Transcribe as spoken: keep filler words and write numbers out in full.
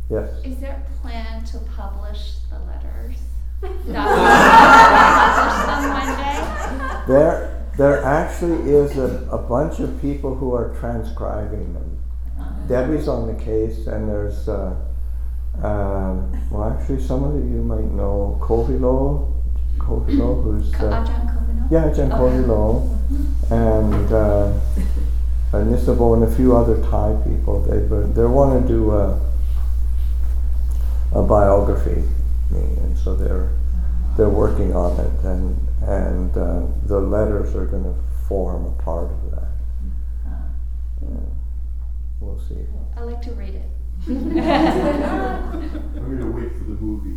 Yes. Is there a plan to publish the letters? Publish them one day? There, there actually is a, a bunch of people who are transcribing them. Debbie's on the case, and there's, uh, um, well, actually, some of you might know Kovilo, Kovilo, who's Co- uh, Ajahn Kovino? yeah, Ajahn Oh. Kovilo, and uh, and Nisabo and a few other Thai people. They they want to do a a biography, and so they're they're working on it, and and uh, the letters are going to form a part of that. Yeah. We'll see. I like to read it. I'm gonna wait for the movie.